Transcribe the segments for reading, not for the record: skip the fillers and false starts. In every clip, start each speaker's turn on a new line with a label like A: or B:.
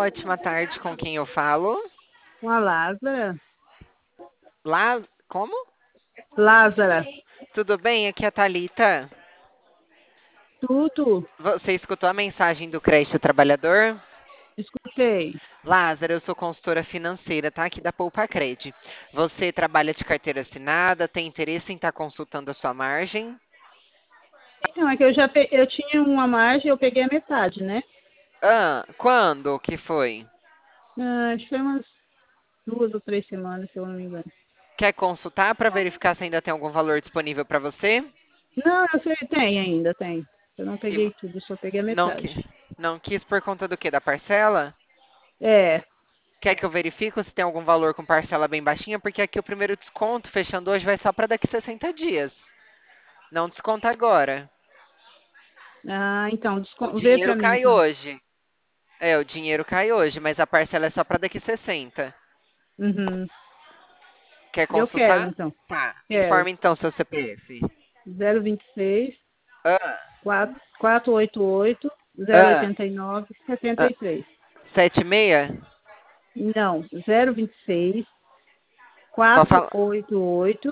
A: ótima tarde com quem eu falo.
B: Com a Lázara.
A: Lá, como?
B: Lázara,
A: Tudo bem? Aqui é a Thalita.
B: tudo.
A: Você escutou a mensagem do Crédito Trabalhador?
B: Escutei.
A: Lázaro, eu sou consultora financeira, tá? Aqui da Poupa Cred. Você trabalha de carteira assinada, tem interesse em estar consultando a sua margem?
B: Então, é que eu tinha uma margem, eu peguei a metade, né?
A: Ah, quando que foi?
B: Acho que foi umas 2 ou 3 semanas, se eu não me engano.
A: Quer consultar para verificar se ainda tem algum valor disponível para você?
B: Não, eu sei, tem ainda, tem. Eu não
A: E
B: peguei tudo, só peguei a
A: não,
B: metade.
A: não quis por conta do quê? Da parcela?
B: É.
A: Quer que eu verifique se tem algum valor com parcela bem baixinha? Porque aqui o primeiro desconto, fechando hoje, vai só para daqui 60 dias. Não desconta agora.
B: Ah, então,
A: O
B: vê
A: dinheiro
B: pra mim,
A: cai
B: então.
A: hoje. É, o dinheiro cai hoje, mas a parcela é só para daqui 60.
B: Uhum.
A: Quer
B: Eu quero,
A: consultar?
B: então.
A: Tá.
B: Quero.
A: Informe então seu CPF.
B: 026
A: Ah,
B: 488
A: ah,
B: 089
A: ah.
B: 73.
A: 76?
B: Não, 026
A: Pode
B: quatro
A: falar.
B: oito oito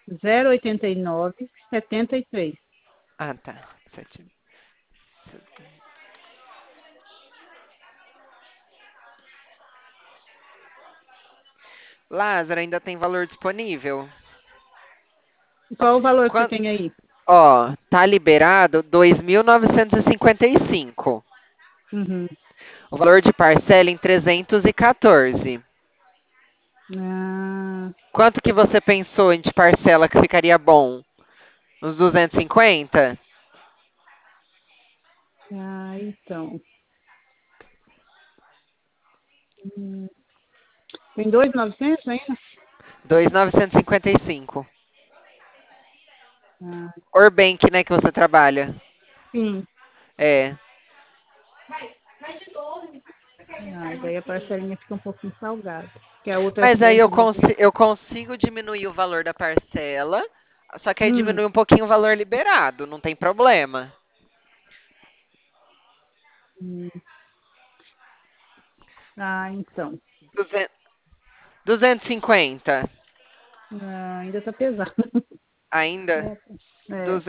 B: 089 73.
A: Ah, tá. 7. Lázaro, ainda tem valor disponível?
B: E qual o valor que você
A: Quanto?
B: tem aí?
A: Ó, tá liberado 2.955.
B: Uhum.
A: O valor de parcela em 314.
B: Ah,
A: Quanto que você pensou de parcela que ficaria bom? Uns 250?
B: então. Hum, Tem 2.900 ainda?
A: 2.955.
B: Ah,
A: Orbank, né, que você trabalha.
B: sim.
A: É.
B: Daí a parcelinha fica um pouquinho salgada. Que a outra
A: Mas aí
B: acidente de vida.
A: eu consigo diminuir o valor da parcela, só que aí
B: Hum,
A: diminui um pouquinho o valor liberado, não tem problema.
B: hum. Então.
A: 200, 250
B: Ainda tá pesado.
A: ainda?
B: É, é.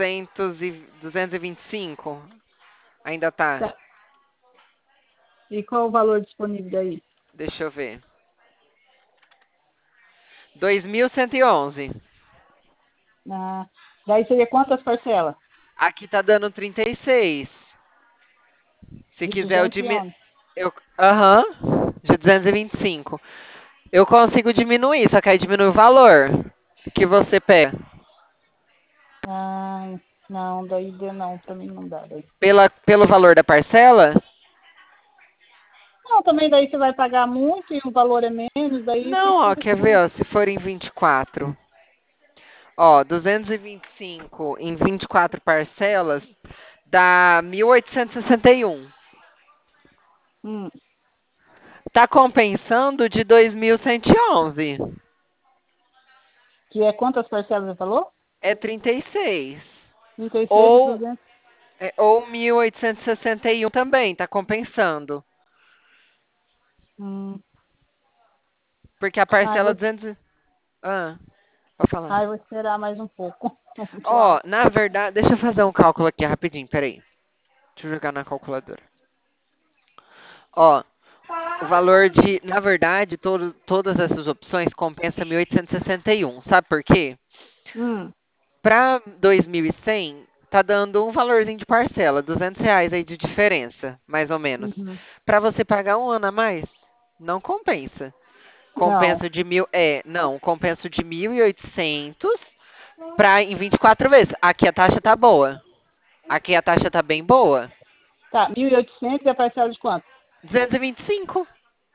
A: 225 ainda tá.
B: Tá. E qual o valor disponível daí?
A: Deixa eu ver. 2.111.
B: Ah, daí seria quantas parcelas?
A: Aqui tá dando 36. Se
B: De
A: quiser eu
B: duzentos e
A: diminuo.
B: onze
A: Aham, de 225. Eu consigo diminuir, só que aí diminui o valor que você pega.
B: Ah, não, daí não, pra mim não dá daí.
A: Pelo valor da parcela?
B: Não, também daí você vai pagar muito e o valor é menos, daí
A: Não, ó,
B: fica
A: quer ver, ó, se for em 24. Ó, 225 em 24 parcelas dá 1.861.
B: hum,
A: Tá compensando de 2.111.
B: que é quantas parcelas você falou?
A: É 36.
B: 36 de
A: Ou,
B: 200.
A: ou 1.861 também, tá compensando.
B: Hum.
A: Porque a
B: Ai,
A: parcela
B: vou,
A: 200. Ah, vou falar.
B: ai, vou esperar mais um pouco. Tá muito
A: Ó,
B: alto.
A: na verdade, deixa eu fazer um cálculo aqui rapidinho, peraí. Deixa eu jogar na calculadora. Ó, o valor de, na verdade, todas essas opções compensa 1.861. Sabe por quê?
B: Hum,
A: Para 2.100, tá dando um valorzinho de parcela, R$ 200 aí de diferença, mais ou menos.
B: uhum.
A: Para você pagar um ano a mais, não compensa.
B: Não.
A: Compensa de mil, não, compensa de 1.800 para em 24 vezes. Aqui a taxa tá boa. Aqui a taxa tá bem boa.
B: Tá, 1.800 e a parcela de quanto?
A: 225.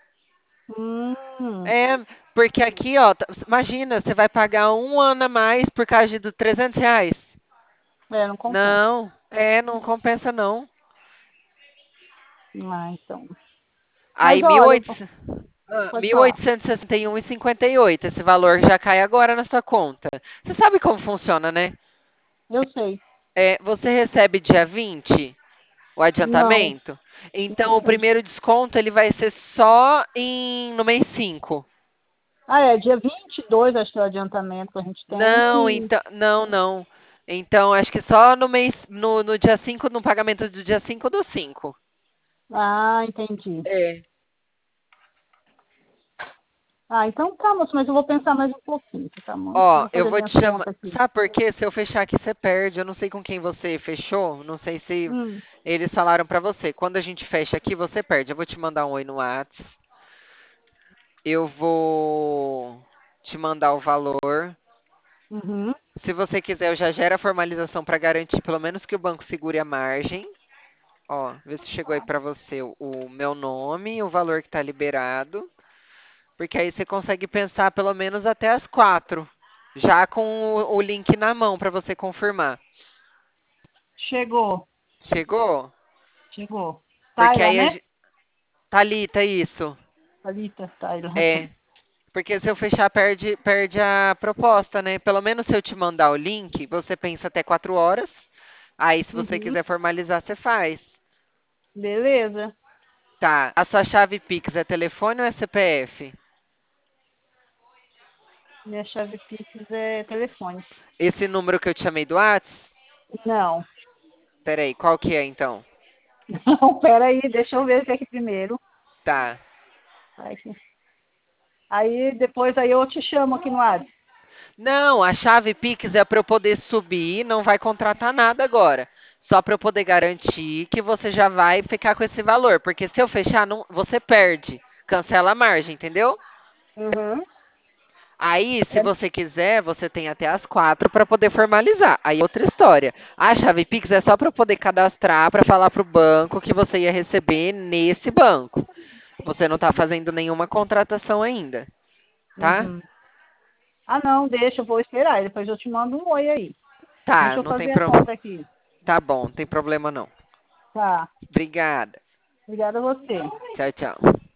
B: Hum,
A: É, porque aqui, ó, imagina, você vai pagar um ano a mais por causa de R$ 300.
B: não compensa.
A: Não, não compensa não.
B: Então. Mas
A: Aí
B: olha,
A: 1.800,
B: pode falar.
A: 1.861,58, esse valor já cai agora na sua conta. Você sabe como funciona, né?
B: Eu sei.
A: Você recebe dia 20 o
B: Não,
A: adiantamento? Então, o primeiro desconto ele vai ser só no mês 5.
B: Ah, é dia 22, acho que é o adiantamento que a gente tem.
A: Não, então, não, não. Então, acho que só no dia 5, no pagamento do dia 5 do 5.
B: Ah, entendi.
A: É.
B: Ah, então tá, moço, mas eu vou pensar mais um pouquinho, tá, moço?
A: Ó,
B: Vou
A: eu
B: fazer
A: vou
B: minhas
A: te chamar.
B: contas aqui.
A: Sabe por quê? Se eu fechar aqui, você perde. Eu não sei com quem você fechou. Não sei se
B: Hum,
A: eles falaram pra você. Quando a gente fecha aqui, você perde. Eu vou te mandar um oi no Whats. Eu vou te mandar o valor.
B: uhum,
A: Se você quiser, eu já gero a formalização para garantir pelo menos que o banco segure a margem. Ó, vê se chegou aí para você o meu nome, o valor que está liberado. Porque aí você consegue pensar pelo menos até as 4, já com o link na mão para você confirmar.
B: chegou,
A: Chegou?
B: chegou.
A: Porque
B: Tyra,
A: aí
B: né?
A: Thalita, isso.
B: Thalita, Tyra.
A: É. Porque se eu fechar, perde a proposta, né? Pelo menos se eu te mandar o link, você pensa até 4 horas. Aí, se você
B: Uhum,
A: quiser formalizar, você faz.
B: beleza.
A: Tá. A sua chave Pix é telefone ou é CPF?
B: Minha chave Pix é telefone.
A: Esse número que eu te chamei do Whats?
B: Não,
A: Peraí, qual que é então?
B: não, peraí, deixa eu ver aqui primeiro.
A: Tá.
B: Vai aqui. Aí depois aí eu te chamo aqui no WhatsApp.
A: Não, a chave Pix é para eu poder subir, não vai contratar nada agora. Só para eu poder garantir que você já vai ficar com esse valor. Porque se eu fechar, não, você perde. Cancela a margem, entendeu?
B: Uhum.
A: Aí, se
B: É,
A: você quiser, você tem até as 4 para poder formalizar. Aí, outra história. A chave Pix é só para poder cadastrar, para falar para o banco que você ia receber nesse banco. Você não está fazendo nenhuma contratação ainda, tá?
B: uhum. Ah, não, deixa, eu vou esperar. Depois eu te mando um oi aí.
A: Tá,
B: Deixa eu
A: não tem
B: fazer a
A: problema.
B: conta aqui.
A: Tá bom, não tem problema não.
B: Tá.
A: Obrigada.
B: Obrigada a você.
A: Tchau, tchau.